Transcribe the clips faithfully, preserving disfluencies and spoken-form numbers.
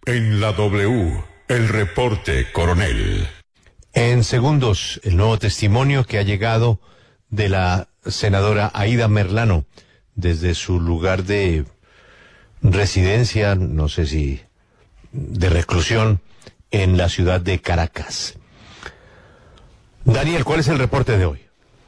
En la W, el reporte coronel. En segundos, el nuevo testimonio que ha llegado de la senadora Aida Merlano desde su lugar de residencia, no sé si de reclusión, en la ciudad de Caracas. Daniel, ¿cuál es el reporte de hoy?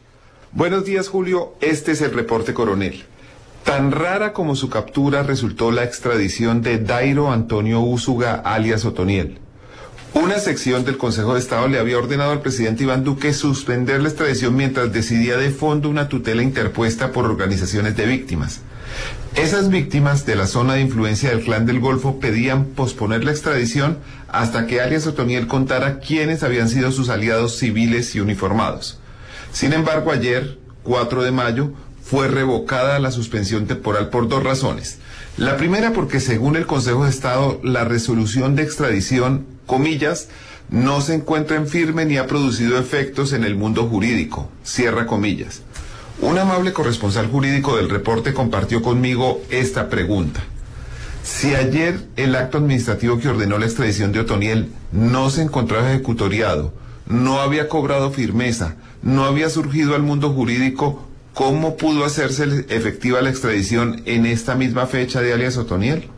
Buenos días, Julio. Este es el reporte coronel. Tan rara como su captura resultó la extradición de Dairo Antonio Úsuga, alias Otoniel. Una sección del Consejo de Estado le había ordenado al presidente Iván Duque suspender la extradición mientras decidía de fondo una tutela interpuesta por organizaciones de víctimas. Esas víctimas de la zona de influencia del Clan del Golfo pedían posponer la extradición hasta que alias Otoniel contara quiénes habían sido sus aliados civiles y uniformados. Sin embargo, ayer, cuatro de mayo, fue revocada la suspensión temporal por dos razones. La primera porque, según el Consejo de Estado, la resolución de extradición, comillas, no se encuentra en firme ni ha producido efectos en el mundo jurídico, cierra comillas. Un amable corresponsal jurídico del reporte compartió conmigo esta pregunta. Si ayer el acto administrativo que ordenó la extradición de Otoniel no se encontraba ejecutoriado, no había cobrado firmeza, no había surgido al mundo jurídico, ¿cómo pudo hacerse efectiva la extradición en esta misma fecha de alias Otoniel?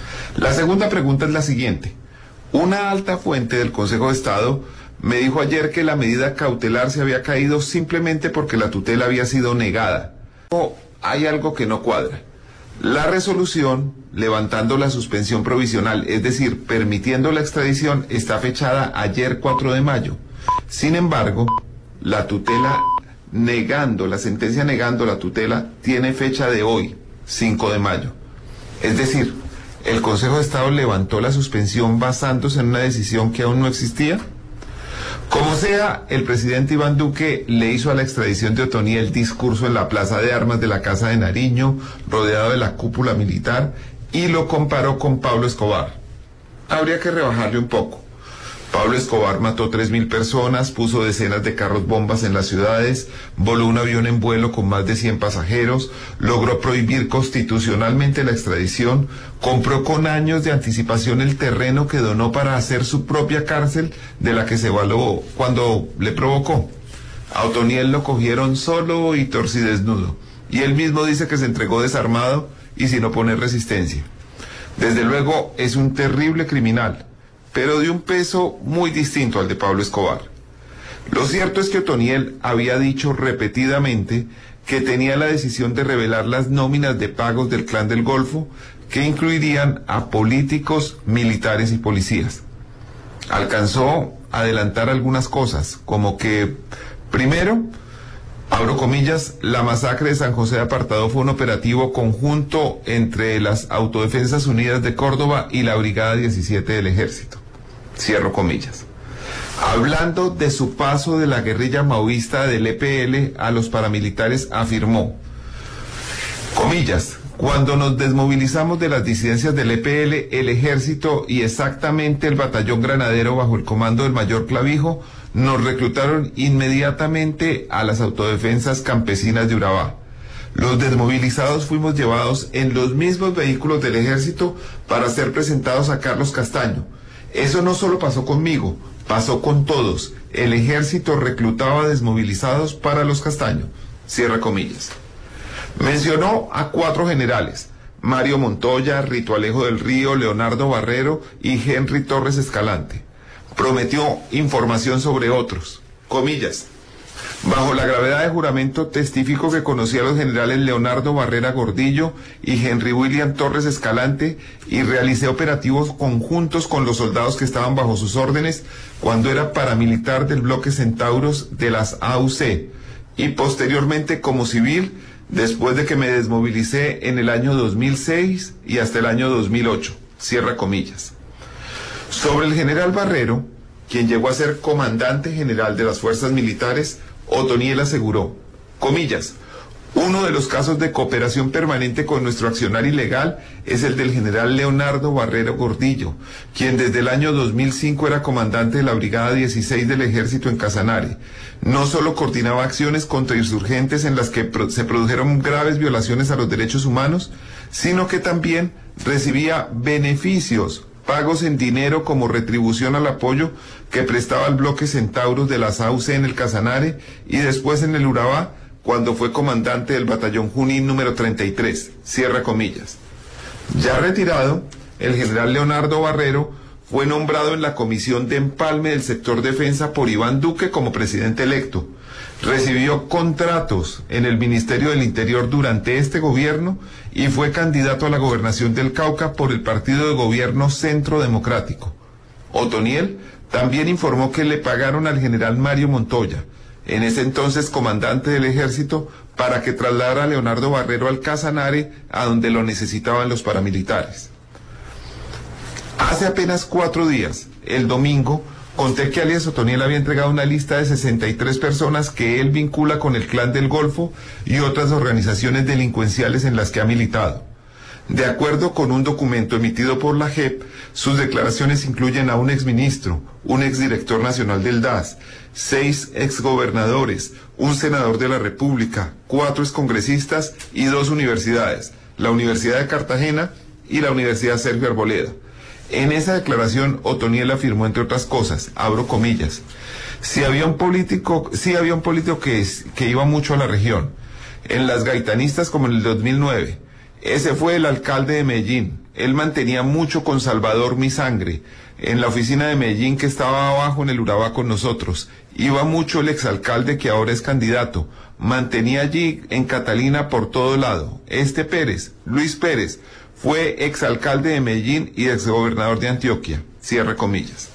La segunda pregunta es la siguiente. Una alta fuente del Consejo de Estado me dijo ayer que la medida cautelar se había caído simplemente porque la tutela había sido negada. O hay algo que no cuadra. La resolución, levantando la suspensión provisional, es decir, permitiendo la extradición, está fechada ayer cuatro de mayo. Sin embargo, la tutela negando, la sentencia negando la tutela, tiene fecha de hoy, cinco de mayo. Es decir, ¿el Consejo de Estado levantó la suspensión basándose en una decisión que aún no existía? Como sea, el presidente Iván Duque le hizo a la extradición de Otoniel discurso en la Plaza de Armas de la Casa de Nariño, rodeado de la cúpula militar, y lo comparó con Pablo Escobar. Habría que rebajarle un poco. Pablo Escobar mató tres mil personas, puso decenas de carros bombas en las ciudades, voló un avión en vuelo con más de cien pasajeros, logró prohibir constitucionalmente la extradición, compró con años de anticipación el terreno que donó para hacer su propia cárcel, de la que se való cuando le provocó. A Otoniel lo cogieron solo y torcidesnudo, y él mismo dice que se entregó desarmado y sin oponer resistencia. Desde luego es un terrible criminal, pero de un peso muy distinto al de Pablo Escobar. Lo cierto es que Otoniel había dicho repetidamente que tenía la decisión de revelar las nóminas de pagos del Clan del Golfo, que incluirían a políticos, militares y policías. Alcanzó a adelantar algunas cosas, como que, primero, abro comillas, la masacre de San José de Apartado fue un operativo conjunto entre las Autodefensas Unidas de Córdoba y la Brigada diecisiete del Ejército. Cierro comillas. Hablando de su paso de la guerrilla maoísta del E P L a los paramilitares, afirmó, comillas, cuando nos desmovilizamos de las disidencias del E P L, el Ejército y exactamente el Batallón Granadero bajo el comando del Mayor Clavijo, nos reclutaron inmediatamente a las autodefensas campesinas de Urabá. Los desmovilizados fuimos llevados en los mismos vehículos del ejército para ser presentados a Carlos Castaño. Eso no solo pasó conmigo, pasó con todos. El ejército reclutaba desmovilizados para los Castaño. Cierra comillas. Mencionó a cuatro generales: Mario Montoya, Rito Alejo del Río, Leonardo Barrero y Henry Torres Escalante. Prometió información sobre otros. Comillas. Bajo la gravedad de juramento testifico que conocí a los generales Leonardo Barrera Gordillo y Henry William Torres Escalante y realicé operativos conjuntos con los soldados que estaban bajo sus órdenes cuando era paramilitar del bloque Centauros de las A U C y posteriormente como civil después de que me desmovilicé en el año dos mil seis y hasta el año dos mil ocho. Cierra comillas. Sobre el general Barrero, quien llegó a ser comandante general de las fuerzas militares, Otoniel aseguró, comillas, uno de los casos de cooperación permanente con nuestro accionar ilegal es el del general Leonardo Barrero Gordillo, quien desde el año dos mil cinco era comandante de la Brigada dieciséis del Ejército en Casanare. No solo coordinaba acciones contra insurgentes en las que pro- se produjeron graves violaciones a los derechos humanos, sino que también recibía beneficios pagos en dinero como retribución al apoyo que prestaba el bloque Centauros de la S A U C en el Casanare y después en el Urabá, cuando fue comandante del batallón Junín número treinta y tres, cierra comillas. Ya retirado, el general Leonardo Barrero fue nombrado en la comisión de empalme del sector defensa por Iván Duque como presidente electo. Recibió contratos en el Ministerio del Interior durante este gobierno y fue candidato a la gobernación del Cauca por el partido de gobierno Centro Democrático. Otoniel también informó que le pagaron al general Mario Montoya, en ese entonces comandante del ejército, para que trasladara a Leonardo Barrero al Casanare, a donde lo necesitaban los paramilitares. Hace apenas cuatro días, el domingo, conté que alias Otoniel había entregado una lista de sesenta y tres personas que él vincula con el Clan del Golfo y otras organizaciones delincuenciales en las que ha militado. De acuerdo con un documento emitido por la J E P, sus declaraciones incluyen a un exministro, un exdirector nacional del D A S, seis exgobernadores, un senador de la República, cuatro excongresistas y dos universidades, la Universidad de Cartagena y la Universidad Sergio Arboleda. En esa declaración, Otoniel afirmó, entre otras cosas, abro comillas, si había un político, sí había un político que, que iba mucho a la región, en las gaitanistas como en el dos mil nueve, ese fue el alcalde de Medellín, él mantenía mucho con Salvador Mi Sangre, en la oficina de Medellín que estaba abajo en el Urabá con nosotros, iba mucho el exalcalde que ahora es candidato, mantenía allí en Catalina por todo lado, este Pérez, Luis Pérez, fue exalcalde de Medellín y exgobernador de Antioquia, cierra comillas.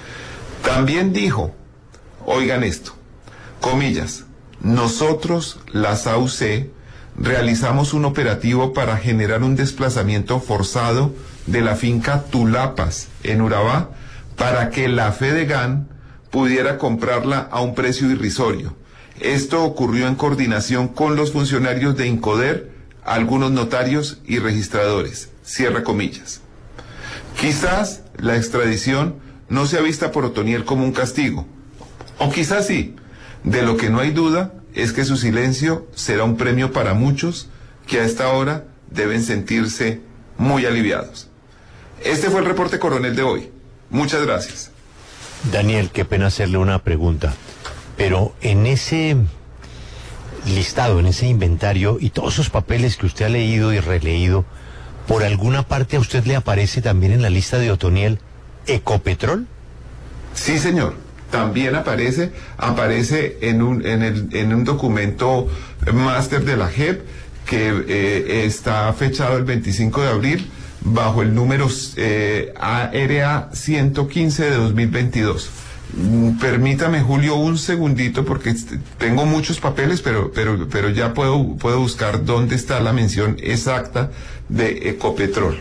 También dijo, oigan esto, comillas, nosotros, la S A U C, realizamos un operativo para generar un desplazamiento forzado de la finca Tulapas, en Urabá, para que la Fedegan pudiera comprarla a un precio irrisorio. Esto ocurrió en coordinación con los funcionarios de Incoder, algunos notarios y registradores, cierra comillas. Quizás la extradición no sea vista por Otoniel como un castigo, o quizás sí. De lo que no hay duda es que su silencio será un premio para muchos que a esta hora deben sentirse muy aliviados. Este fue el reporte coronel de hoy. Muchas gracias. Daniel, qué pena hacerle una pregunta, pero en ese listado, en ese inventario y todos esos papeles que usted ha leído y releído, ¿por alguna parte a usted le aparece también en la lista de Otoniel Ecopetrol? Sí, señor. También aparece, aparece en un, en el, en un documento máster de la J E P que eh, está fechado el veinticinco de abril bajo el número eh, A R A ciento quince de dos mil veintidós. Permítame, Julio, un segundito porque tengo muchos papeles, pero pero pero ya puedo puedo buscar dónde está la mención exacta de Ecopetrol.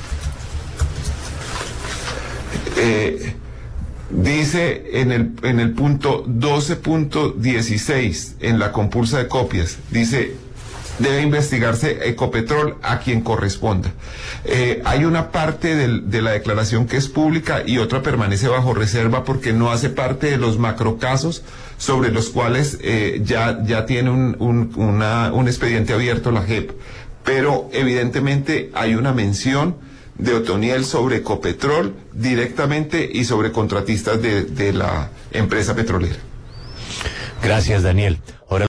Eh, dice en el en el punto doce punto dieciséis en la compulsa de copias, dice debe investigarse Ecopetrol a quien corresponda. Eh, hay una parte del, de la declaración que es pública y otra permanece bajo reserva porque no hace parte de los macrocasos sobre los cuales eh, ya, ya tiene un, un, una, un expediente abierto la J E P. Pero evidentemente hay una mención de Otoniel sobre Ecopetrol directamente y sobre contratistas de, de la empresa petrolera. Gracias, Daniel. Ahora